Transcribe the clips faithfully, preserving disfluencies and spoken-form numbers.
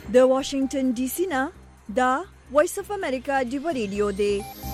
د واشنگټن ډي سي نه دا وایس اف امریکا دیو ریډیو دی.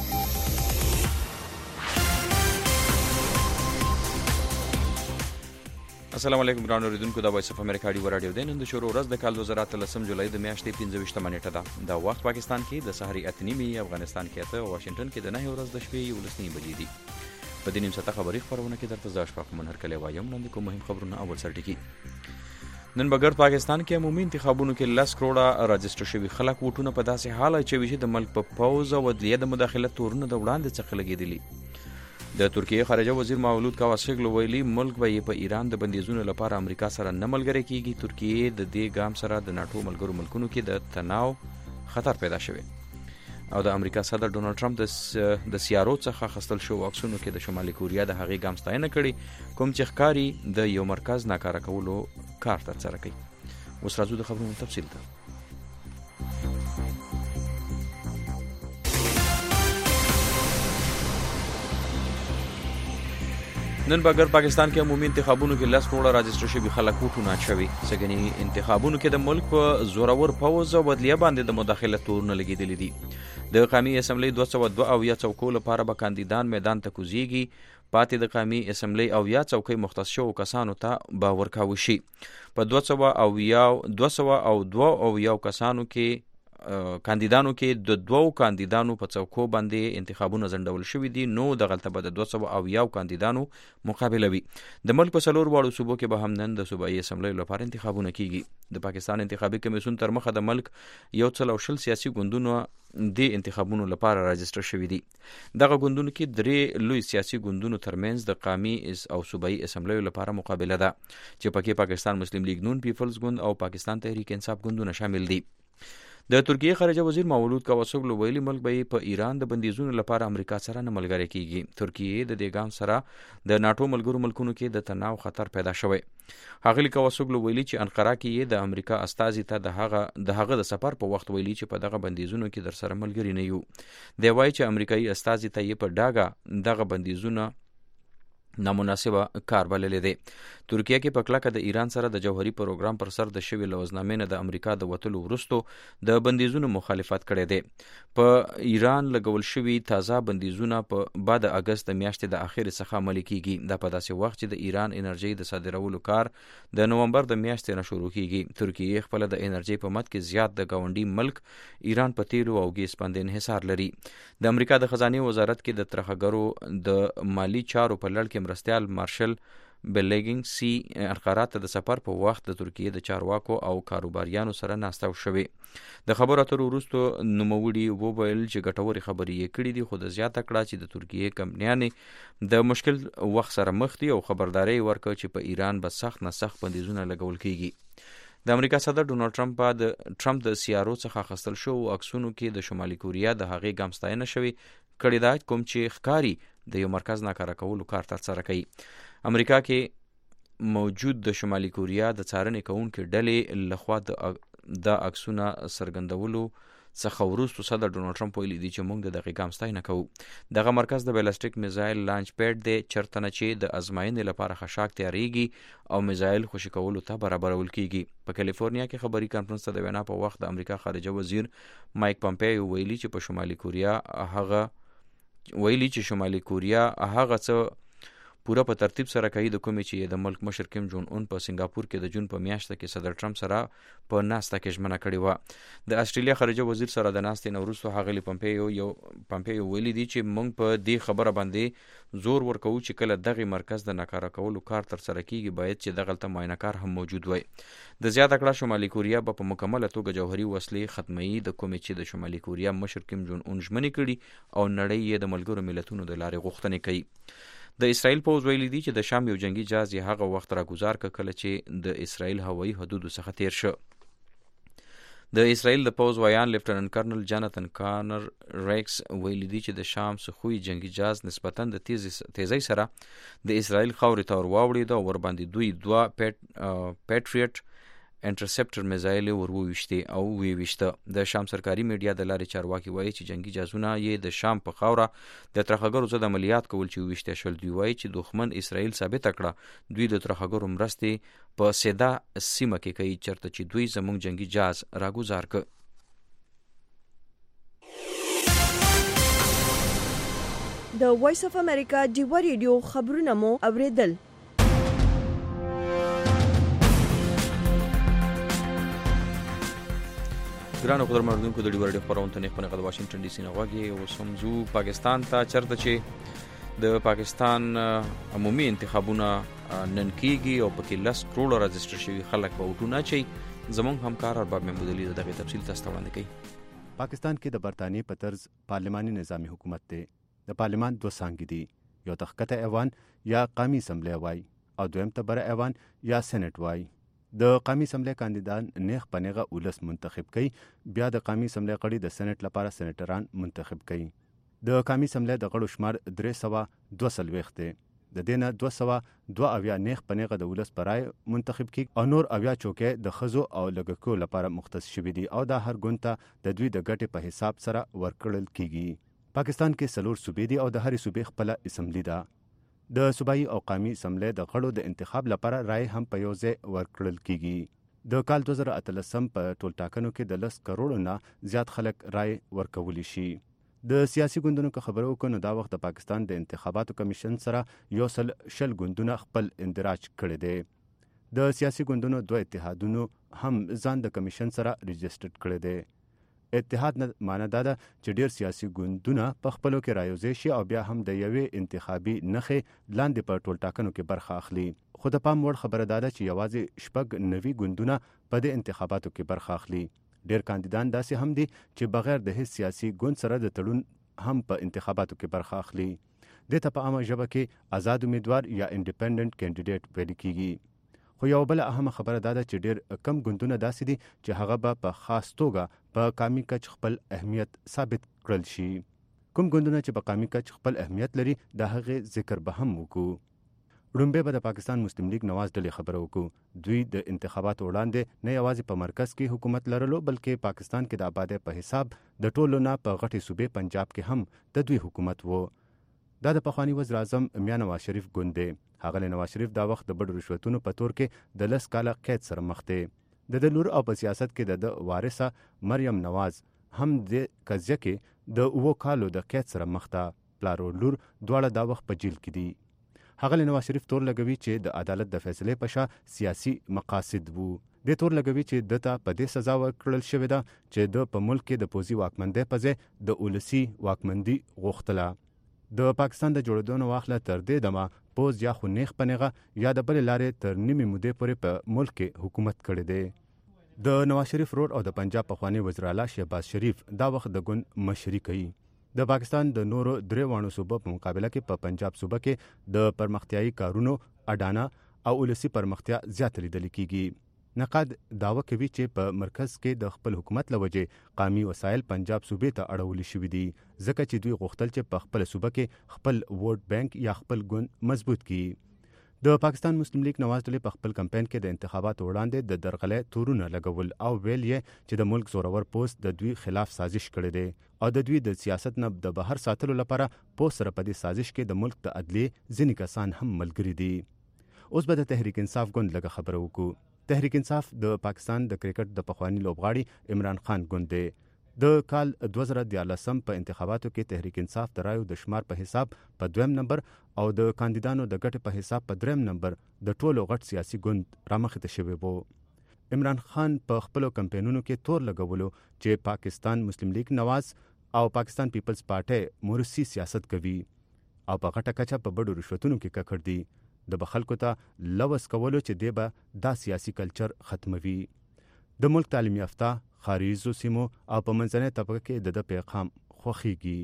السلام علیکم ګران اوریدونکو، دا وایس اف امریکا دیو رادیو دی. نن د شروع ورځ د کال دوه زره اتلسم جولای د میاشتې پنځه ویشتمه نیټه ده. دا وخت پاکستان کې د سحري اته نیمې، افغانستان کې اته، واشنگټن کې د نهه ورځ د شپې یولس نیمې بجې دي. په دې نیم ساعته خبري خبرونه کې درته زه اشفاق منهر کلی وایم. وړاندې کوم مهم خبرونه. اول سر ټکي. نن بغیر پاکستان کې عمومي انتخابونو کې لس کروڑه راجستر شوي خلک ووټونه په داسې حال اچوي چې د ملک په پوځ او عدلیه د مداخلت تورونه د وړاندې څخه لګېدلي. د ترکیې خارجه وزیر مولود کاواسګلو ویلي ملک به یې په ایران د بندیزونو لپاره امریکا سره نه ملګری کیږي. ترکیې د دې ګام سره د ناټو ملګرو ملکونو کې د تناو خطر پیدا شوی او د امریکا صدر ډونالد ټرمپ د د سیارو څخه اخیستل شوو عکسونو کې د شمالي کوریا د هغې ګام ستاینه کړې کوم چې ښکاري د یو مرکز ناکاره کولو کار ترسره کوي. اوس راځو د خبرونو تفصیل ته. نن بغیر پاکستان کې عمومي انتخابونو کې لس کروڑه راجستر شوي خلک ووټونه اچوي. سګني انتخابونو کې د ملک په زورور پوځ او عدلیه باندې د مداخلت تورونه لګېدلي دي. د قومي اسمبلی دوه سوه دوه اویا څوکو لپاره به کاندیدان میدان ته کوزیږي. پاتې د قومي اسمبلی اویا څوکۍ مختص شوو کسانو ته به ورکاوه شي. په دوه سوه اویا دوه سوه او دوه اویا کسانو کې کاندیدانو کې د دوو کاندیدانو په څوکو باندې انتخابونه ځنډول شوي دي. نو دغلته به د دوه سوه اویا کاندیدانو مقابله وي. د ملک په څلور واړو صوبو کې به هم نن د صوبایي اسمبلیو لپاره انتخابونه کیږي. د پاکستان انتخابي کمیسیون تر مخه د ملک یو څل او شل سیاسي ګوندونو د انتخابونو لپاره راجستر شوي دي. دغه ګوندونو کې درې لوی سیاسي ګوندونو ترمنځ د قومي او صوبایي اسمبلیو لپاره مقابله ده چې پکې پاکستان مسلم لیگ نون، پیپلز ګوند او پاکستان تحریک انصاف ګوندونه شامل دي. د ترکیې خارجه وزیر مولود کاواسګلو ویلي ملک به په ایران د بندیزونو لپاره امریکا سره نه ملګری کیږي. ترکیې د دې ګام سره د ناټو ملګرو ملکونو کې د تناو خطر پیدا شوی. ښاغلي کاواسګلو ویلي چې انقره کې د امریکا استازي ته د هغه د هغه د سفر په وخت ویلي چې په دغه بندیزونو کې در سره ملګری نه یو. دی وایي چې امریکایي استازي ته یې په ډاګه دغه بندیزونه نامناسبه کار بللی دی. ترکیه کې په کلکه د ایران سره د جوهري پروګرام پر سر د شوي لوزنامې نه د امریکا د وتلو وروستو د بندیزونو مخالفت کړی دی. په ایران لګول شوي تازه بندیزونه په بعد اگست د میاشتې د اخر څخه عملي کیږي. دا په داسې وخت چې د ایران انرژي د صادرولو کار د نومبر د میاشتې نه شروع کیږي. ترکیه خپل د انرژي په مد کې زیات د گاونډي ملک ایران په تیلو او ګیس باندې انحصار لري. د امریکا د خزانه وزارت کې د ترخګرو د مالی چارو په لړ کې مرستیال مارشل بلیګینګ سی انقره ته د سفر په وخت د ترکیې د چارواکو او کاروباریانو سره ناسته شوې. د خبرو اترو وروسته نوموړي وویل چې ګټورې خبرې یې کړې دي، خو د زیاته کړه چې د ترکیې کمپنیانې د مشکل وخت سره مخ دي او خبرداري ورکړه چې په ایران به سخت نه سخت بندیزونه لګول کیږي. د امریکا صدر ډونالد ټرمپ د ټرمپ د سیارو څخه اخیستل شوو عکسونو کې د شمالي کوریا د هغې ګام ستاینه شوې کړې ده کوم چې ښکاري د یو مرکز ناکاره کولو کار ترسره کوي. امریکا کې موجود د شمالي کوریا د څارنې کوونکې ډلې لخوا د عکسونه څرګندولو څخه وروسته صدر ډونالد ټرمپ ویلي دي چې موږ د دغې ګام ستاینه کوو. دغه مرکز د بیلسټیک میزایل لانچ پیډ دی چېرته نه چې د ازموینې لپاره خشاک تیاریږي او میزایل خوشي کولو ته برابرول کیږي. په کالیفورنیا کې خبري کانفرنس ته د وینا په وخت د امریکا خارجه وزیر مایک پامپیو ویلي چې په شمالي کوریا هغه ویلي چې شمالي کوریا هغه څه پوره په ترتیب سره کوي د کومې چې د ملک مشر کیم جون اون په سنگاپور کې د جون په میاشت کې صدر ټرمپ سره په ناسته کې ژمنه کړې و. د استرالیا خارجه وزیر سره د ناستې نه وروسته ښاغلي پمپیو یو پمپیو ویلي دي چې موږ په دې خبره باندې زور ورکوو چې کله دغه مرکز د ناکاره کولو کار ترسره کیږي باید چې دغلته معاینه‌کار هم موجود وي. د زیاته کړه شمالي کوریا به په مکمله توګه جوهري وسلې ختموي د کومې چې د شمالي کوریا مشر کیم جون اون ژمنې کړي او نړۍ یې د ملګرو ملتونو د لارې غوښتنې کوي. د اسرائیل پوځ ویلي دي چې د شام یو جنگي جهاز یې هغه وخت راګوزار کړ کله چې د اسرائیل هوایي حدودو څخه تیر شو. د اسرائیل د پوځ ویان لیفټننټ کرنل جاناتن کانر ریکس ویلي دي چې د شام څخوي جنگي جهاز نسبتاً د تیزی سره د اسرائیل خاورې ته ور واوړېد او ورباندې دوی دوه پیټ پیټریټ انټرسپټر میزایل وروويشته او ویويشته. د شام سرکاري میډیا د لارې چارواکي وایي چې جنگي جاسوسونه یې د شام په خاوره د ترهګرو ضد عملیات کول چې ویشته شول. دوی وایي چې دښمن اسرائیل ثابت کړه دوی د ترهګرو مرستې په سیدا سیمه کې کوي چرته چې دوی زموږ جنگي جاز راګوزار ک. د وایس اف امریکا ډیو ریډیو خبرونه مو اوریدل. ګرانو قدر مردونکو د ډیو ریډیو خبرونه نه خپل غد واشنگټن ډي سي نه واګي او سمزو پاکستان ته چرته چې د پاکستان عمومي انتخابونه نن کیږي او پکې لس کروڑ رجسټر شوي خلک به وټونه چي. زمونږ همکار ارباب محمود علي دغه تفصیل تاسو ته وړاندې کوي. پاکستان کې د برتانی په طرز پارلماني نظامی حکومت دی. د پارلمان دوه څانګې دي، یو ته ښکته ایوان یا قومي اسمبلی وای او دویم ته بره ایوان یا سېنات وای. د قومي اسمبلی کاندیدان نیغ په نیغه ولس منتخب کوي، بیا د قومي اسمبلی غړي د سېنات لپاره سېنیټران منتخب کوي. د قومي اسمبلی د غړو شمار درې سوه دوه څلوېښت دی. د دې نه دوه سوه دوه اویا نیغ په نیغه د ولس په رایه منتخب کیږي او نور اویا چوکۍ د ښځو او لږکیو لپاره مختص شوي دي او دا هر ګوند ته د دوی د ګټې په حساب سره ورکړل کیږي. پاکستان کې څلور صوبې دي او د هرې صوبې خپله اسمبلی ده. د صوبایي او قومي اسمبلی د غړو د انتخاب لپاره رایې هم په یو ځای ورکړل کیږي. د کال دوه زره اتلسم په ټولټاکنو کې د لس کروڑو نه زیات خلک رایې ورکولی شي. د سیاسي ګوندونو که خبرو وکړو نو دا وخت د پاکستان د انتخاباتو کمیشن سره یو سل شل ګوندونه خپل اندراج کړی دی. د سیاسي ګوندونو دوه اتحادونو هم ځان د کمیشن سره رجسټر کړی دی. اتحاد نه معنی دا ده چې ډیر سیاسي ګوندونه په خپلو کې رايوځای شي او بیا هم د یوې انتخابي نښې لاندې په ټولټاکنو کې برخه اخلي. خو د پام وړ خبره دا ده چې یوازې شپږ نوي ګوندونه په دې انتخاباتو کې برخه اخلي. ډیر کاندیدان داسې هم دي چې بغیر د هیڅ سیاسي ګوند سره د تړون هم په انتخاباتو کې برخه اخلي. دې ته په عامه ژبه کې آزاد امیدوار یا انډیپندنت کینډیډیټ ویل کیږي. خو یو بل اهمه خبره دا ده چې ډیر کم ګوندونه داسې دي چې هغه به په خاص توګه په قومي کچ خپل اهمیت ثابت کړل شي. کوم ګوندونه چې په قومي کچ خپل اهمیت لري د هغې ذکر به هم وکړو. وړومبی به د پاکستان مسلم لیگ نواز ډلې خبره وکړو. دوی د انتخاباتو وړاندې نه یوازې په مرکز کې حکومت لرلو بلکې پاکستان کې د آبادۍ په حساب د ټولو نه په غټې صوبې پنجاب کې هم د دوی حکومت وو. دا د پخواني وزیر اعظم میا نواز شریف ګوند دی. ښاغلی نواز شریف دا وخت د بډو رشوتونو په تور کې د لس کاله قید سره مخ دی. د د لور او په سیاست کې د د وارثه مریم نواز هم د قضیه کې د اوو کالو د قید سره مخ ده. پلار او لور دواړه دا وخت په جیل کې دي. ښاغلی نواز شریف تور لګوي چې د عدالت د فیصلې په شا سیاسي مقاصد وو. د تور لګوي چې دته په دې سزا ورکړل شوې ده چې د په ملک کې د پوځي واکمندۍ په ځای د ولسي واکمندي غوښتله. د پاکستان د جوړېدو نه واخله تر دې دمه پوځ یا خو نیغ په نیغه یا د بلې لارې تر نیمې مودې پورې په ملک کې حکومت کړی دی. د نواز شریف رور او د پنجاب پخوانی وزیر اعلی شهباز شریف دا وخت د ګوند مشري کوي. د پاکستان د نورو درې وانو صوبو په مقابله کې په پنجاب صوبه کې د پرمختیایي کارونو اډانه او ولسي پرمختیا زیات لیدل کیږي. نقاد داوا کوي چې په مرکز کې د خپل حکومت لوجې قومي وسایل پنجاب صوبې ته اړول شوي دي ځکه چې دوی غوښتل چې په خپل صوبه کې خپل ووټ بانک یا خپل ګوند مضبوط کړي. د پاکستان مسلم لیگ نواز ډلې په خپل کمپاین کې د انتخاباتو وړاندې د درغلۍ تورونه لګول او ویل یې چې د ملک زورور پوست د دوی خلاف سازش کړی دی او د دوی د سیاست نه د بهر ساتلو لپاره پوست سره په دې سازش کې د ملک د عدلیې ځینې کسان هم ملګري دي. اوس به د تحریک انصاف ګوند لږه خبره وکړو. تحریک انصاف د پاکستان د کرکټ د پخوانی لوبغاړي عمران خان ګوند دی. د کال دوه زره دیارلسم په انتخاباتو کې تحریک انصاف د رایو د شمار په حساب په دویم نمبر او د کاندیدانو د ګټې په حساب په دریم نمبر د ټولو غټ سیاسي ګوند رامخې ته شوی وو. عمران خان په خپلو کمپینونو کې تور لګولو چې پاکستان مسلم لیگ نواز او پاکستان پیپلز پارټي مورثي سیاست کوي او په غټه کچه په بډو رشوتونو کې ککړ دي. د بخلکو ته لوس کولو چې دی به دا سیاسي کلچر ختموي. د ملک تعلیم یافته خاریزو سیمو او په منځنۍ طبقه کې د د پیغام خوښیږي.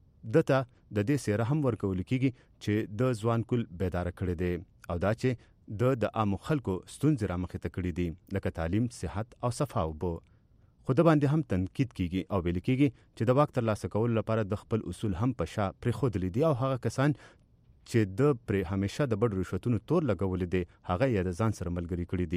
دته د دې سیره هم ورکول کیږي چې د ځوان کل بیدار کړی دی او دا چې د د عام خلکو ستونزې رامخې ته کړي دي لکه تعلیم، صحت او صفا اوبه. خو د باندې هم تنقید کیږي او ویل کیږي چې د واک ترلاسه کولو لپاره د خپل اصول هم په شا پرېښودلي دي او هغه کسان چې د پرې همیشه د بډ رشوتونو تور لګولې دي هغه یې د ځان سره ملګري کړي دي.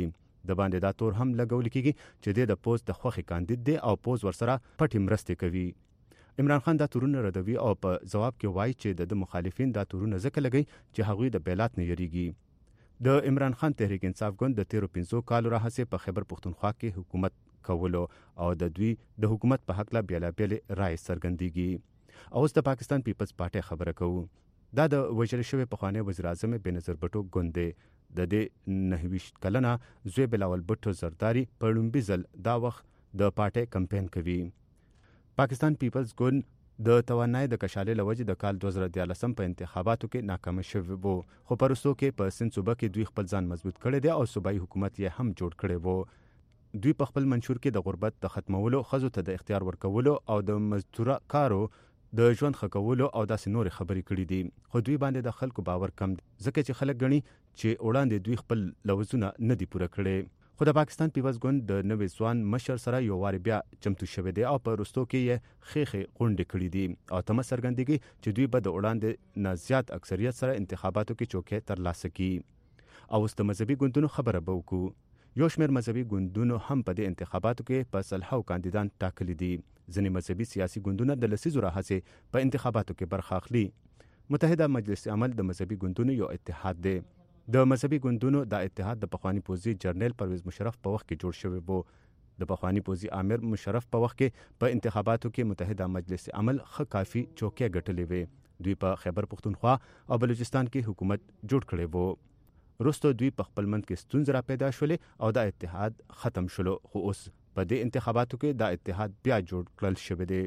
د باندې دا تور هم لګول کیږي چې د پوز د خوخي کاندید دی او پوز ورسره پټي مرستې کوي. عمران خان دا تورونه ردوي او په جواب کې وایي چې د مخالفین دا تورونه ځکه لګي چې هغوی د بیلات نه یریږي. د عمران خان تحریک انصاف ګوند د تیرو پنځو کالو راهیسې په خیبر پښتونخوا کې حکومت کولو او د دوی د حکومت په حق لا بیلابېلې رایې څرګندېږي. اوس د پاکستان پیپلز پارټي خبره کوو. دا د وژل شوی پخوانی وزیر اعظم بېنظیر بټو ګوند دی. د دې نهه ویشت کلنه زوی بلاول بټو زرداري په لومړي ځل دا وخت د پارټي کمپاین کوي. پاکستان پیپلز ګوند د توانایي د کشالې له وجې د کال دوه زره دیارلسم په انتخاباتو کې ناکام شوی وو، خو په وروستو کې په سند صوبه کې دوی خپل ځان مضبوط کړی دی او صوبایي حکومت یې هم جوړ کړی وو. دوی په خپل منشور کې د غربت د ختمولو، ښځو ته د اختیار ورکولو او د مزدوره کارو د ژوند ښه کولو او داسې نورې خبرې کړې دي. خو دوی باندې د خلکو باور کم دی ځکه چې خلک ګڼي چې وړاندې دوی خپل لوزونه نه دي پوره کړي. خو د پاکستان پیپلز ګوند د نوي ځوان مشر سره یو واري بیا چمتو شوی دی او په وروستو کې یې خېخې غونډې کړې دي او تمه څرګندېږي چې دوی به د وړاندې نه زیات اکثریت سره انتخاباتو کې چوکۍ ترلاسه کړي. او اوس د مذهبي ګوندونو خبره به وکړو. یو شمېر مذهبي ګوندونو هم په دې انتخاباتو کې په سلهاو کاندیدان ټاکلي دي. ځینې مذهبي سیاسي ګوندونه د لسیزو راهیسې په انتخاباتو کې برخه اخلي. متحده مجلس عمل د مذهبي ګوندونو یو اتحاد دی. د مذهبي ګوندونو دا اتحاد د پخوانی پوځي جنرال پرویز مشرف په وخت کې جوړ شوی وو. د پخوانی پوځي امیر مشرف په وخت کې په انتخاباتو کې متحده مجلس عمل ښه کافي چوکۍ ګټلې وې. دوی په خیبر پښتونخوا او بلوچستان کې حکومت جوړ کړی وو. وروسته دوی په خپل منځ کې ستونزې را پیدا شولې او دا اتحاد ختم شلو، خو اوس په دې انتخاباتو کې دا اتحاد بیا جوړ کړل شوی دی.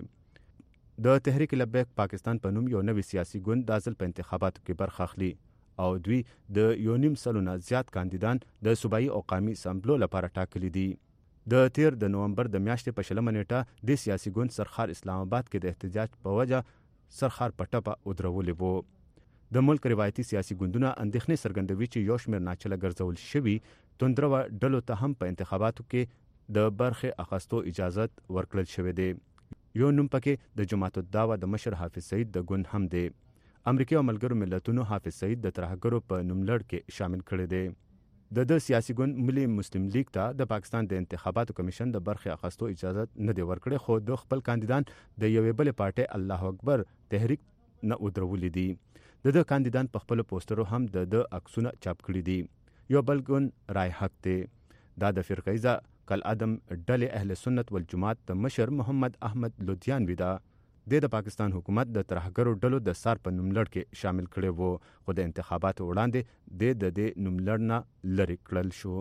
د تحریک لبیک پاکستان په نوم یو نوی سیاسي ګوند دا ځل په انتخاباتو کې برخه اخلي او دوی د یو نیم سلونه زیات کاندیدان د صوبایي او قومي اسمبلو لپاره ټاکلي دي. د تیر د نومبر د میاشتې په شلمه نیټه د سیاسي ګوند سرخار اسلام آباد کې د احتجاج په وجه سرخار په ټپه ودرولې وو. د ملک روایتي سیاسي ګوندونه اندېښنې څرګندوي چې یو شمېر ناچله ګرځول شوي توندروه ډلو ته هم په انتخاباتو کې د برخې اخیستو اجازت ورکړل شوی دی. یو نوم پکې د جماعت الدعوه د مشر حافظ سعید د ګوند هم دی. امریکا او ملګرو ملتونو حافظ سعید د ترهګرو په نوملړ کې شامل کړی دی. د د سیاسي ګوند ملي مسلم لیگ ته د پاکستان د انتخاباتو کمیشن د برخې اخیستو اجازت نه دی ورکړی، خو د خپل کاندیدان د یوې بلې پارټۍ الله اکبر تحریک نه ودرولې دي. د د کاندیدان په خپل پوسټرو هم د د عکسونه چاپ کړي دي. یو بل ګوند رای حق دی. دا د فرقیزه کالعدم ډلې اهل سنت والجماعت د مشر محمد احمد لودیانوي ده. د پاکستان حکومت د ترهګرو ډلو د سار په نوملړ کې شامل کړي وو، خو د انتخاباتو وړاندې د د دې نوملړ نه لرې کړل شو.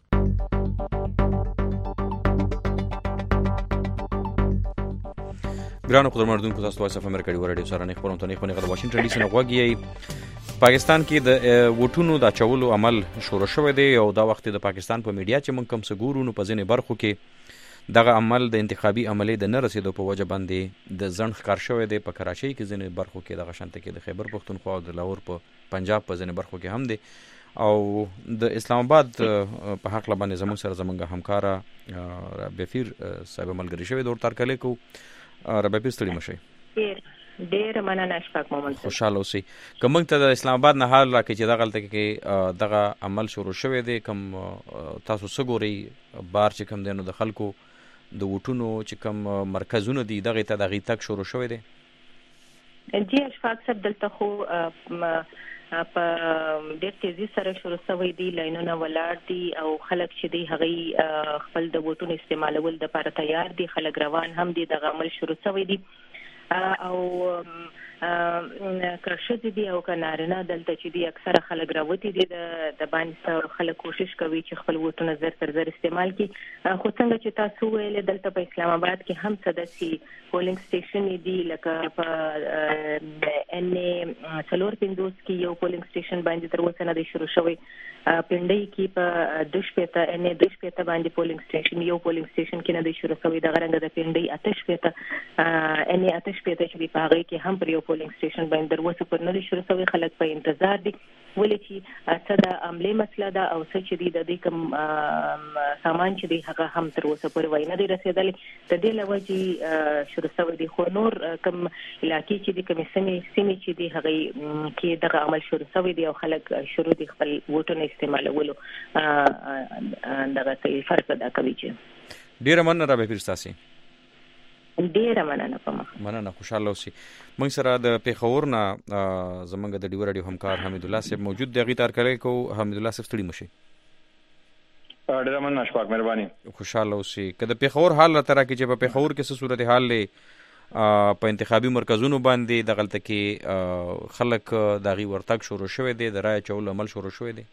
ګرانو قدرمنو تاسو وایس اف امریکا دی ورډیو سره نه خبرونه نه خبرونه د واشنگټن ډي سي نه غوږی. پاکستان کې د ووټونو د چولو عمل شروع شوی دی او دا وخت د پاکستان په میډیا چې مونږ کوم سګورو نو په ځینې برخو کې دغه عمل د انتخابي عملې د نه رسیدو په وجه باندې د ځنډ ښکار شوی دی. په کراچۍ کې ځینې برخو کې دغه شانته کې د خیبر پښتونخوا او د لاهور په پنجاب په ځینې برخو کې هم دی او د اسلام آباد په حق لبانې زموږ سره زموږ همکاره بفیر صاحب ملګری شوی دور تر کله کو ربابي ستړي مشي. ډېر مننه اشفاق محمد. خوشاله اوسئ. کوم ته د اسلام آباد نه حال راکې چې دغه غلطه کې دغه عمل شروع شوی دی، کوم تاسو سګوري بار چې کوم دینو د خلکو د ووټونو چې کوم مرکزونه دي دغه ته دغه تک شروع شوی دی؟ جی اشفاق صاحب دلته خو په ډېر تیزی سره شروع شوی دی، لاینونه ولاړ دي او خلک چې دی هغه خپل د ووټونو استعمالول د لپاره تیار دي، خلک روان هم دي، دغه عمل شروع شوی دی او که ښځې دي او که نارینه دلته چې دي اکثره خلک راوتي دي د باندې خلک کوشش کوي چې خپل ووټونه زر تر زر استعمال کړي. خو څنګه چې تاسو ویلې دلته په اسلام آباد کې هم څه داسې پولینګ سټیشن دي لکه په ان اے څلور پنځوس کې یو پولینګ سټیشن باندې تر اوسه نه دی شروع شوی، پنډۍ کې په دوه شپېته ان اے دوه شپېته باندې پولینګ سټیشن یو پولینګ سټیشن کې نه دی شروع شوی، دغه رنګه د پنډۍ اته شپېته ان اے اته شپېته چې په هغه کې هم پر یو پولینګ سټیشن باندې دروازه پر نه شروع شوی خلک په انتظار دي ولې چې څه د عملي مسله ده او څه چې د دې کوم سامان چې دی هغه هم تر اوسه پورې وای نه دی رسیدلی د دې لوجې شروع شوی دی خو نور کوم علاقې چې د کوم سیمې سیمې چې دی هغه کې دغه عمل شروع شوی دی او خلک شروع دي خپل ووټونه استعمالولو دغه کوي فرق ادا کوي چې ډیره مننه را به پیرستاسي ډیره مننه په مخ مننه خوشاله اوسئ. موږ سره د پیښور نه زمونږ د ډیو رادیو همکار حمید الله صاحب موجود دی. غیتار کړی کو حمید الله صاحب ستړي مشي. ډیره مننه اشفاق مهرباني. خوشاله اوسئ. که د پیښور حال را ترا کې چې په پیښور کې څه صورت حال لې په انتخابي مرکزونو باندې د غلطه کې خلک داغي ورتګ شروع شوی دی د رای چول عمل شروع شوی دی؟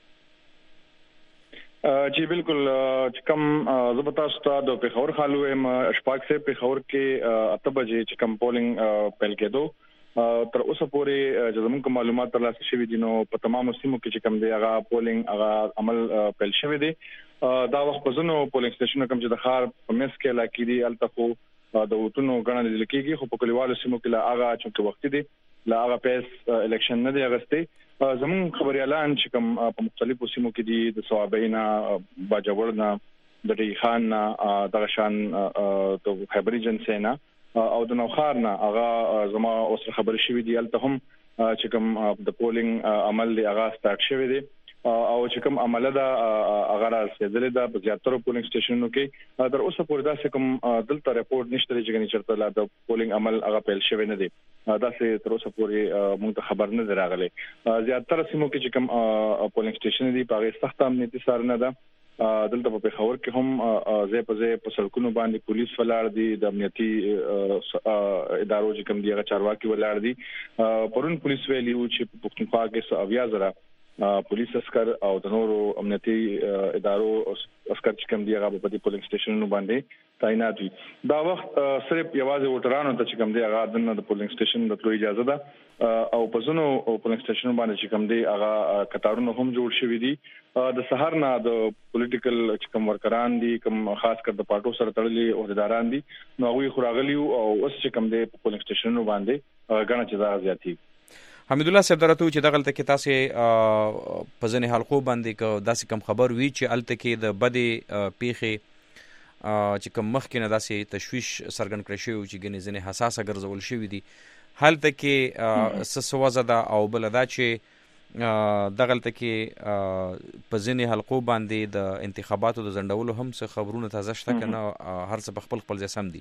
جی بالکل چې کوم زبتا ستا د پیښور خالو ایم اشفاق سے پیښور کې اته بجې چې کوم پولینګ پیل کېدو تر اوسه پورې چې زموږ معلومات ترلاسه شوي دي نو په تمامو سیمو کې چې کوم دی هغه پولینګ هغه عمل پیل شوی دی. دا وخت په ځینو پولینګ سټیشنونو کوم چې د ښار په منځ کې علاقې دي هلته خو د ووټونو ګڼه لیدل کېږي خو په کلیوالو سیمو کې لا هغه چونکې وختي دی لا هغه پیس الیکشن نه دی اغستی. زمون خبريالان چې کوم په مختلفو سیمو کې دي د صوابینا باجوړ نه د ری خان نه د غشان د خبري جنسینا او د نوخار نه هغه زما اوس خبر شوی دی الته هم چې کوم د پولینګ عمل دی هغه سٹارټ شوی دی او چې کوم عمله دا هغه راځي د زیاتره پولینګ سټیشنونو کې تر اوسه پورې دا کوم دلته رپورټ نشته چې چرته لا د پولینګ عمل هغه پیل شوی نه دی. دا سه تر اوسه پورې موږ ته خبر نه دراغله. زیاتره سیمو کې چې کوم پولینګ سټیشن دي په هغه سخت امنیتي سارنه ده. دلته په پیښور کې هم ځای په ځای په سړکونو باندې پولیس ولاړ دي د امنیتي ادارو چې کوم دی هغه چارواکي ولاړ دي. پرون پولیس ویلي و چې په پښتونخوا کې اویا زره پولیس اسکر او د نورو امنیتي ادارو اسکر چې کوم دی هغه په دې پولینګ سټیشنونو باندې تعینات دي. دا وخت صرف یوازې وټرانو ته چې کوم دی هغه د پولینګ سټیشن د تلو اجازه ده او په ځینو پولینګ سټیشنونو باندې چې کوم دی هغه قطارونه هم جوړ شوي دي. د سحر نه د پولیټیکل چې کوم ورکران دي کوم خاص کر د پارټو سره تړلي عہدیداران دي نو هغه خراغلی او اوس چې کوم دی په پولینګ سټیشنونو باندې غاڼه چې دا زیاتی. حمید الله صاحب درته چې دغلته کې تاسو په ځنې حلقو باندې کو داسې کم خبر وی چې الته کې د بدې پیخي چې کوم مخکې نه داسې تشویش سرګن کړی شوی چې ګنې ځنې حساسه ګرځول شوی دي هلته کې سسوازه ده او بل دا چې دغلته کې په ځنې حلقو باندې د انتخاباتو د ځنډولو هم څه خبرونه تازه شته کنه هر څه په خپل خپل ځای سم دي؟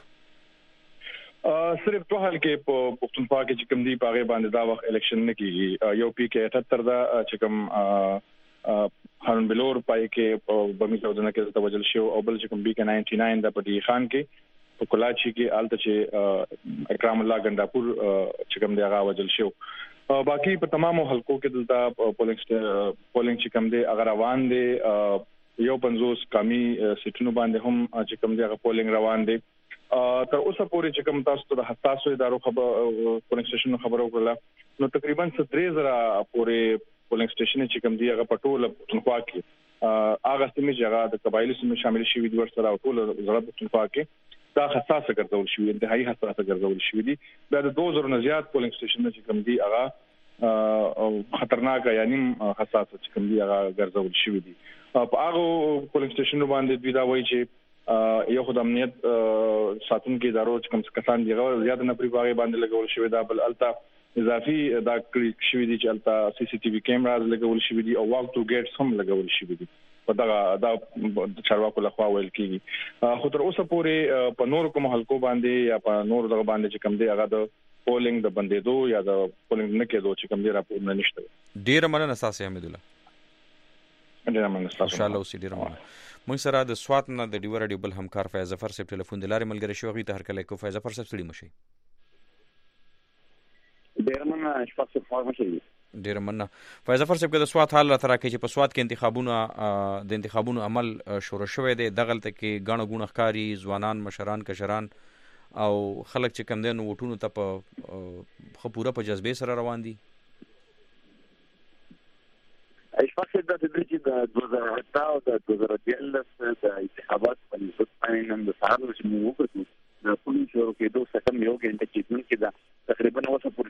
صرف په حال کې په پښتونخوا کې چې کوم دی په غیبه باندې دا وخت الیکشن نه کیږي. یو پی کې اٹھہتر دا چې کوم هارون بلور پای کې بمی سعودنه کې توجل شو او بل چې کوم بی کې ناینټي ناین دا په دی خان کې په کلاچی کې آلته چې اکرام الله ګنداپور چې کوم دی هغه وجل شو. باقي په تمامو حلقو کې دلته پولینګ پولینګ چې کوم دی هغه روان دي یو پنځوس کمی سټونو باندې هم چې کوم دی هغه پولینګ روان دي. تر اوسه پورې چې کوم تاسو ته د حساسو ادارو خبر پولینګ سټیشن خبرو کړل نو تقریبا درې زره پورې پولینګ سټیشن چې کوم دی هغه پټول پښتونخوا کې هغه سیمې چې هغه د قبایلی سیمې شامل شوي دي ورسره او ټول زړه پښتونخوا کې دا حساسه ګرځول شوی انتهایی حساسه ګرځول شوی دي. بیا د دوه زره نه زیات پولینګ سټیشن چې کوم دی هغه خطرناک یعنی حساسه چې کوم دی هغه ګرځول شوی دي. په هغه پولینګ سټیشن باندې دوی دا وایي چې یو خدای امنیت ساتونکو ادارو چې کوم کسان دی غو زیات نه پری باغې باندې لګول شوی دا بل التا اضافي دا کلیک شوی دي چې التا سی سی ټي وی کیمراز لګول شوی دي او واک ټو ګیټس هم لګول شوی دي په دا دا چارواکو لخوا ویل کیږي. خو تر اوسه پورې په نور کوم حلقو باندې یا په نور دغه باندې چې کوم دی هغه د پولینګ د بندیدو یا د پولینګ نه کېدو چې کوم دی راپور نه نشته. ډیر مننه تاسو حمید الله. ډیر مننه تاسو. انشاءالله اوسې ډیر مننه. موږ سره د سوات نه د ډیو رادیو بل همکار فیض ظفر صاحب ټلیفون د لارې ملګری شو غي ته هر کله کو فیض ظفر صاحب ستړي مشي. ډیر مننه اشفاق صاحب فارمشي. ډیر مننه فیض ظفر صاحب د سوات حال را تر کې چې په سوات کې انتخابونه د انتخابونو عمل شروع شوه دی دغلت کې غاڼه غونه ښکاری ځوانان مشران کشران او خلک چې کم دین وټونو ته په خپوره په جذبه سره روان دي. اشفاق صاحب د دې چې د دوه زره اته او د دوه زره دیارلس د انتخابات په نسبت باندې نن د سهار چې موږ وکړو د پولیسو شروع کېدو څخه یو غنټه کې دن کې دا تقریبا اوسه پر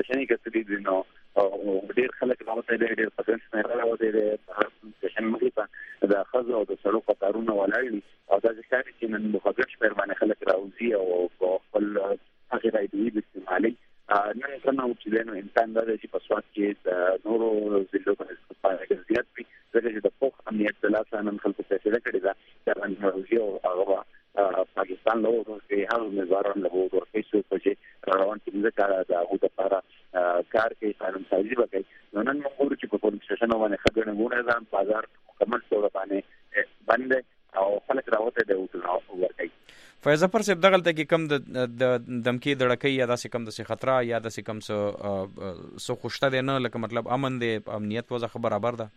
سټیشن کې څه دي نو ډېر خلک راوته دي ډېر پسند نه راوته دي سټیشن مخې ته د خزو او د سړو قطارونو ولاړ او دا ځکه چې نن مخابر شپږ باندې خلک راوځي او خپل هغه راځي د استعمالي نن څنګه چې نو انسان د دې په سواد کې د نورو ضلعو په نسبت کې زیات وي ځکه د پوخ امنیت د لاسه نن خلکو ته څه کړی دا چې انرژي او هغه پاکستان له ورته هغه نظارت له ورته څه چې روان کیږي دا د هغه لپاره کار کوي قانون سازي وکړي نو نن موږ چې په پولیس سټیشن باندې خبرونه غوڼه ځان بازار مکمل ډول باندې باندې او خلک راوته دی او ورته فیض ظفر صاحب دغه ته کې کم د دمکی دړکې یا داسې کم د څه خطر یا داسې کم څه سو خوشته دی نه لکه مطلب امن دی امنیت وضع برابر ده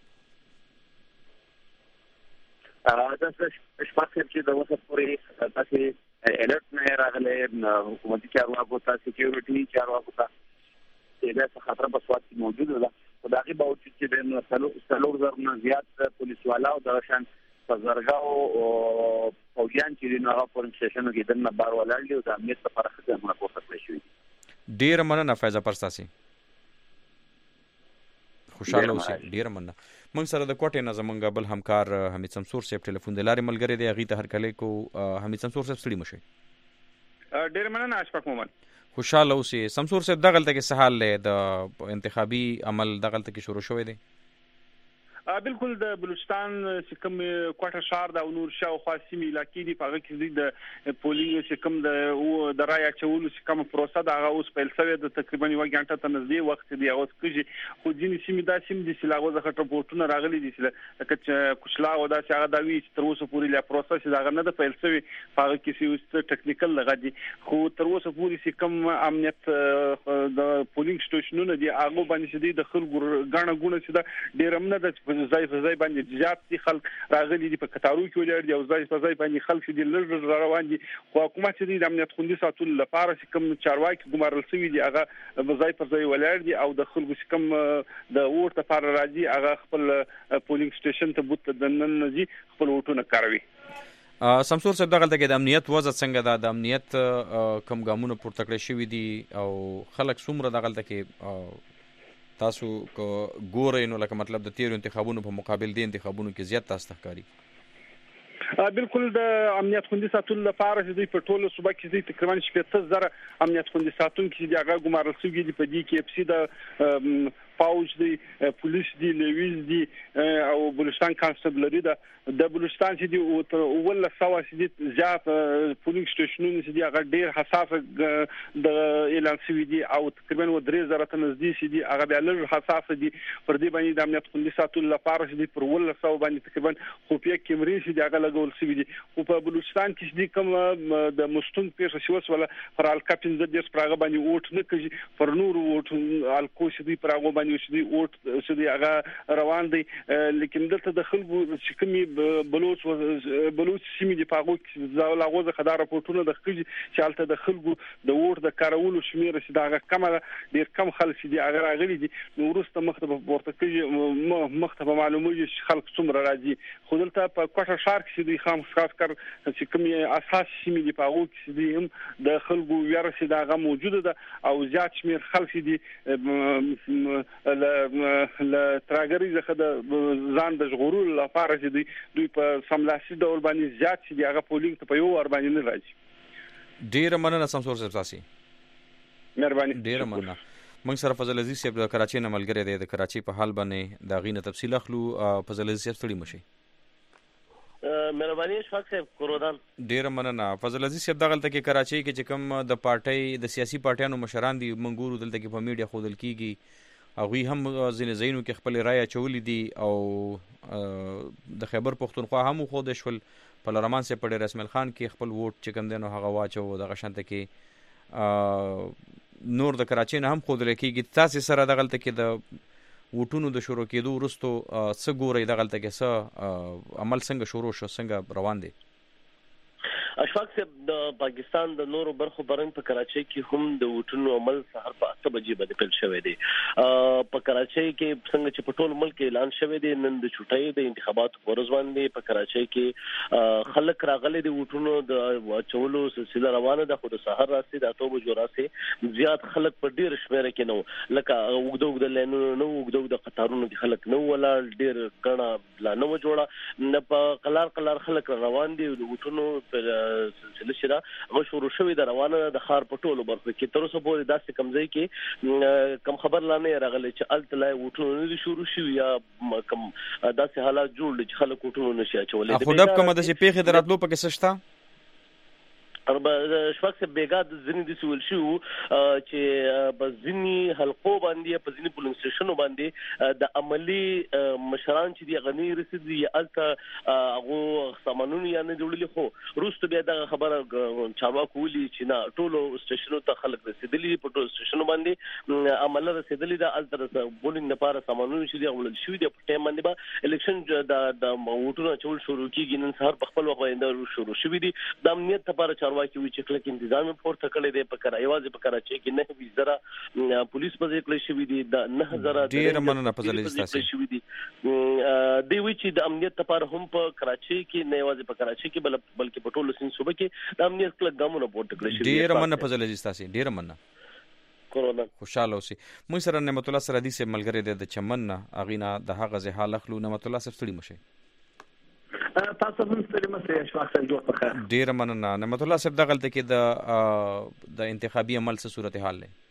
دا څه شپږ چې د وسه پورې تاسو الرټ نه راغله حکومتي چارواکو ته سکیورټي چارواکو ته دا څه خطر په سواد کې موجود ده خو دا غي باوجود چې د څلور زره نه زیات پولیس والا او د شان فزرګاو او فوجان چې نه هغه پولیس سټیشن کې دنه بار ولاړ دي او د امنیت لپاره خدمت کوي شوی ډیر مننه فیض ظفر تاسو خوشاله اوسئ ډیر مننه موږ سره د کوټې نه زمونږ بل همکار حمید شمسور صاحب ټلیفون د لارې ملګری دی هغه ته هر کله کو حمید شمسور صاحب سړي مشه ډیر مننه اشفاق مومن خوشاله اوسئ شمسور صاحب دغه ته کې سهال له د انتخابي عمل دغه ته کې شروع شوی دی بالکل د بلوچستان چې کوم کوټه شهر د نور شاوخوا سیمې علاقې دي په هغه کې د پولینګ چې کوم د د رای اچولو چې کوم پروسه د هغه اوس پیل شوی د تقریبا یو غنټه ته نږدې وخت دی اوس کې خو ځینې سیمې دا سیمې دي چې لاغو ځخه ټپورټونه راغلي دي چې لکه کوچلا او دا چې هغه دا وی تر اوسه پورې لا پروسه چې دا نه د پیل شوی په هغه کې چې ټیکنیکل لغه دي خو تر اوسه پورې چې کوم امنیت د پولینګ سټیشنونه دي هغه باندې چې د خلکو غاڼه غونه چې دا ډیر امنه د ځای په ځای باندې زیات دي خلک راغلي دي په کتارو کې ولر دي او ځای په ځای باندې خلک دي لږ روان دي خو حکومت دې د امنیت خوندي ساتلو لپاره چې کوم چارواکي ګمارل شوی دي هغه ځای په ځای ولر دي او د خلکو چې کوم د ورته لپاره راځي هغه خپل پولینګ سټیشن ته بوت د نن نزي خپل وټونه کاروي شمسور صاحب دغه ته د امنیت وضع څنګه ده د امنیت کم ګامونه پورته کړی شوی دي او خلک څومره دغه ته کې تاسو کو ګورئ نو لکه مطلب د تیرو انتخابونو په مقابل د انتخابونو کې زیات تاسو ښکاري بالکل د امنیت خوندي ساتلو لپاره چې دوی په ټولو صوبه کې تقریبا شپږ زره امنیت خوندي ساتونکي چې هغه ګمارل شوي دي په دې کې اف سي د فوج دی پولیس دی لویز دی او بلوچستان کانسټبلری دا د بلوچستان چې دی او ول سوا چې دی زیات پولیس سټیشنونه چې دی هغه ډیر حساس د اعلان شوی دی او تقریبا و درې زره ته نږدې چې دی هغه بیا لږ حساس دي پر دې باندې د امنیت خوندي ساتلو لپاره چې دی پر ول سوا باندې تقریبا خفیه کیمرې چې دی هغه لګول شوی دي او په بلوچستان کې دی کوم د مستون پیښه شوس ولا پر الکاپین د دې سپراغه باندې ووټ نه کوي پر نور ووټ الکو چې دی پر هغه باندې چې دی ووټ چې دی هغه روان دي لیکن دلته د خلکو چې کومي بلوچ بلوچ سیمې دی په هغه کې لاغوزه خدای راپورټونه د خلکو چې حالت د خلکو د ووټ د کارولو شمیر چې دا کم ډیر کم خلک چې دی هغه راغلي دي نو ورسته مخته ورته کې مخته معلومه چې خلک څومره راځي خو دلته په کوټه شهر کې دی خام خاص کر چې کومي اساس سیمې دی په هغه کې دی هم د خلکو ویره چې دا هغه موجوده ده او زیات شمیر خلک دي ل تراګری ځخه د ځان د ژغورلو لپاره چې دی دوی په سملاسي ډول باندې زیات چې هغه پولینګ ته په یو ور باندې نه راځي ډیر مننه شمسور صاحب تاسو مهرباني ډیر مننه موږ سره فضل عزیز صاحب د کراچۍ نه ملګری دی د کراچۍ په حال باندې دا غینه تفصیل اخلو فضل عزیز صاحب ستړي مشي مهرباني اشفاق صاحب کورودان ډیر مننه فضل عزیز صاحب دغه ته کې کراچۍ کې چې کوم د پارټۍ د سیاسي پارټیانو مشران دي منګورو دلته کې په میډیا خودل کیږي هغه هم ځینې ځینو کې خپل رائے چولې دي او د خیبر پختونخوا هم خو د شول په لرمان سه پړې رسمل خان کې خپل ووټ چې کوم دنو هغه واچو د غشنته کې نور د کراچۍ نه هم خود لکېږي تاسو سره دغه ته کې د وټونو د شروع کېدو وروسته څه ګوري دغه ته کې څه عمل څنګه شروع شو څنګه روان دي اشفاق صاحب د پاکستان د نورو برخو برنګ په کراچۍ کې هم د وټونو عمل سحر په اته بجې باندې پیل شوی دی. په کراچۍ کې څنګه چې په ټول ملک اعلان شوی دی نن د چټای د انتخاباتو ورځ باندې په کراچۍ کې خلک راغلي دي وټونو د چولو سلسله روانه ده. خو د سحر راستي د اته بجو راستي زیات خلک په ډیر شمېر کې نو لکه وګدو وګد لینو نو وګدو د قطارونو کې خلک نو ولا ډیر غنا لا نو جوړه نه په قلار قلار خلک روان دي وټونو په سلسله شرا مشهور شوی د روانه د خار په ټولو برخو کې تر اوسه پورې داسې کمزې کې کم خبر لا نه راغلی چې التلای وټونو نه شروع شي یا کم داسې حالات جوړ چې خلک وټونو نشي اچولې. خو ډب کوم د شي پیخه دراتلو پکې سشتا اربا شفاق سے بیګا د ځینې د سوال شو چې په ځینې حلقو باندې په ځینې پولینګ سټیشنونو باندې د عملی مشران چې دی غنی رسیدي الته هغه سامانونه یا نه جوړلي. خو روسته بیا د خبره چاروا کولی چې نه ټولو سټیشنونو ته خلک رسیدلي په ټولو سټیشنونو باندې عمل رسیدلي د الته پولینګ لپاره سامانونه چې دی غوړل شوی دی په ټیم باندې به الیکشن د د ووټونو چول شروع کیږي نن سهار په خپل وخت باندې شروع شوی دی. د امنیت لپاره چاروا کې چې کله کې تنظیم پورته کړی دی په کرا ایواز په کراچۍ کې نه وی زره پولیس په ځای کې شوی دی د نه زره ډیر مننه په ځلې تاسو شوی دی دی وی چې د امنیت لپاره هم په کراچۍ کې نه ایواز په کراچۍ کې بلکې په ټولو سین صوبه کې د امنیت کله ګامونه پورته کړی شوی دی. ډیر مننه په ځلې تاسو ډیر مننه کورونا خوشاله اوسئ. مو سره نعمت الله سره دي سه ملګری د چمن نه اغینا د هغه زه حال خلو نعمت الله سره ستړي مشه تاسو هم ستړي مشه اشفاق صاحب جوړ پخه ډیر مننه. نعمت الله صاحب د غلطه کې د د انتخابي عمل څه صورتحال لري؟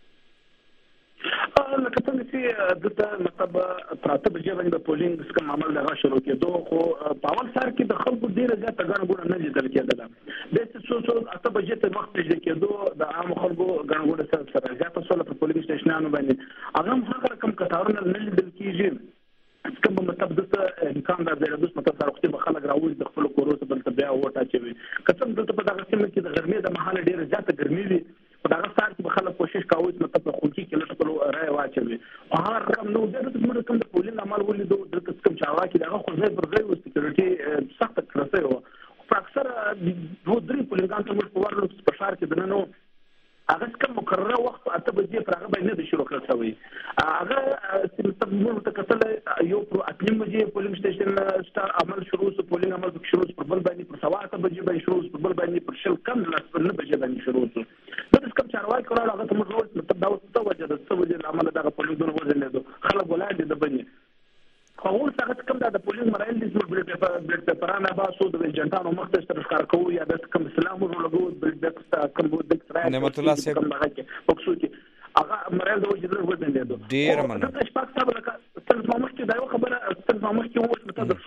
لکه څنګه چې دغه مطلب پراته بجې باندې د پولینګ سکم عمل لغه شروع کېدو خو په اول سر کې د خلکو ډیره زیاته غنګونه نه لیدل کېدله. د څه څو اته بجې ته وخت چې کېدو د عام خلکو غنګونه سره سره زیاته سره په پولینګ سټیشنانو باندې هغه هم رقم کتارونه نه لیدل کېږي. کوم مطلب د امکان د زیاتوس مطلب سره وخت به خلک راوځي د خپل کورو ته بل ته بیا وټا چوي. کڅم دلته په دغه سیمه کې د ګرمۍ د محل ډیره زیاته ګرمي وي په دغه سار کې به خلک کوشش کوي چې مطلب په خونکی کې لټ کولو راي واچوي. هغه رقم نو د دې کوم د پولین عمل ولیدو د کوم چاوا کې دغه خو ځای پر ځای او سکیورټي سخت کړسه و. په اکثر دوه درې پولینګان ته موږ په ورلو په شهر کې دنه نو هغه کوم مقرره وخت اته بجې پر هغه باندې د شروع کړل شوی. هغه چې تبمر تکتل یو پر اقلیم بجې پولینګ سټیشن ستار عمل شروع سو پولینګ عمل شروع پر بل باندې پر سوا اته بجې باندې شروع پر بل باندې پر شل کم لاس پر نه بجې باندې شروع سو. د دې کوم چارواکي کړه هغه ته موږ مطلب دا وسته وجه د څه وجه عمل دغه پولینګ دونه وځل نه خلک ولاړ دي د باندې خو څنګه کوم د پولیس مرایل دي چې بل پیپر بل پیپرانه باسو د جنټانو مخته ستر ښکار کوي یا د کوم اسلام ورلګو بل دکستا کوم د اسرائیل نعمت الله صاحب مقصود هغه مرایل د وجه د ودل دي ډیر مننه. د شپږ صاحب لکه څنګه مخکې دا خبره څنګه مخکې وو چې متاسف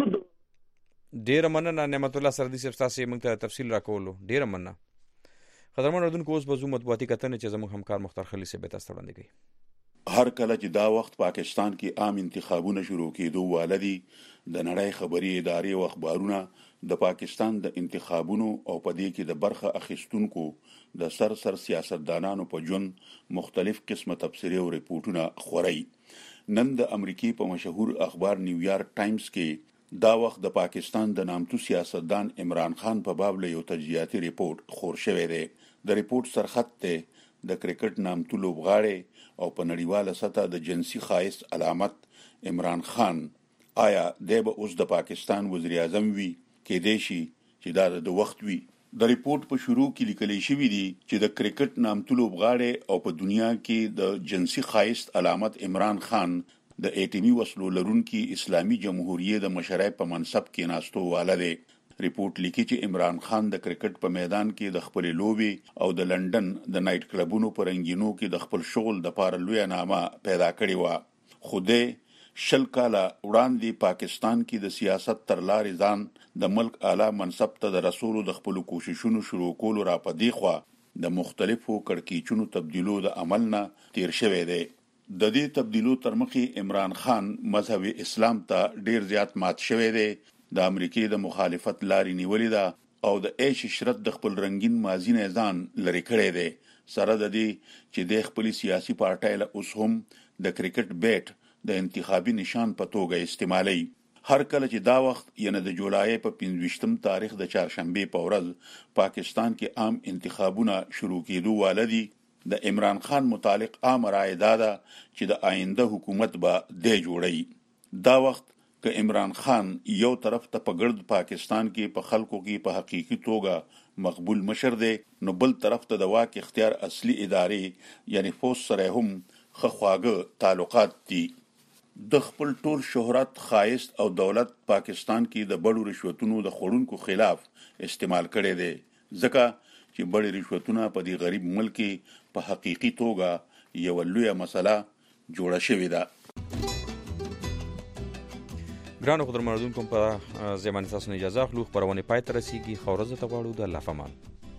شو ډیر مننه. نعمت الله سره دي تاسو موږ ته تفصیل راکولو ډیر مننه. خدمت اردوونکو اوس بزو مطبوعاتي کتنه چې زموږ همکار مختار خلیل سے به تاسو وړاندې کوي. هر کله چې دا وخت پاکستان کې عام انتخابونه شروع کېدو والدي د نړۍ خبري ادارې او اخبارونه د پاکستان د انتخابونو او په دې کې د برخه اخیستونکو د سر سر سیاستدانانو په جون مختلف قسمه تبصره او ریپورتونه خوري. نن د امریکای په مشهور اخبار نیویارک ټایمز کې دا وخت د پاکستان د نامتو سیاستدان عمران خان په باب له یو تجزیاتي ریپورت خور شوی دی. د ریپورت سرخط ته د کرکټ نامتو لوبغاړي او په نړیواله سطح د جنسي خایست علامت عمران خان آیا د به اوس د پاکستان وزیر اعظم وی کې دی شي چې دا د وخت وی. د ریپورت په شروع کې لیکل شوی دی چې د کرکټ نامتو لوبغاړي او په دنیا کې د جنسي خایست علامت عمران خان د ایټمی وسلو لرونکي اسلامي جمهوریت د مشرۍ په منصب کې ناستو والده. ریپورت لیکي چې عمران خان د کرکټ په میدان کې د خپل لوبي او د لندن د نایټ کلبونو پر رنګینو کې د خپل شغل د پاره لوی نامه پیدا کړی و. خوده شل کاله وړاندې پاکستان کې د سیاست تر لارې ځان د ملک اعلی منصب ته د رسولو د خپل کوششونو شروع کولو را پدې خو د مختلفو کړکېچونو تبدیلو د عمل نه تیر شوی دی. د دې تبدیلو تر مخې عمران خان مذهب اسلام ته ډیر زیات مات شوی دی. د امریکای د مخالفت لاري نیولې ده او د عيش شرط د خپل رنگین ماضی نه ځان لری کړی دی. سره د دې چې د خپل سیاسي پارټای له اوس هم د کرکټ بیٹ د انتخابي نشان په توګه استعمالي. هر کله چې دا وخت یعنی د جولای په پنځویشتم تاریخ د چهارشنبه په ورځ پاکستان کې عام انتخابونه شروع کېدو والدي د عمران خان متعلق عام رائے دادا چې د آینده حکومت به د جوړي دا وخت که عمران خان یو طرف ته په ګرد پاکستان کې په خلکو کې په حقيقي توګه مقبول مشر دی نو بل طرف ته د واک اختیار اصلي ادارې یعنی فوج سره هم خخواګه تعلقات دي د خپل ټول شهرت خایست او دولت پاکستان کې د بړو رشوتونو د خورونکو خلاف استعمال کړي دي ځکه چې بړې رشوتونه په دې غریب ملک کې په حقيقي توګه یو لویه مسله جوړه شوې ده. ګرانو قدر مردون کوم په زمانه تاسو نه اجازه خلوخ پرونه پای تر رسیدي خورزه ته غواړو د الله فمان.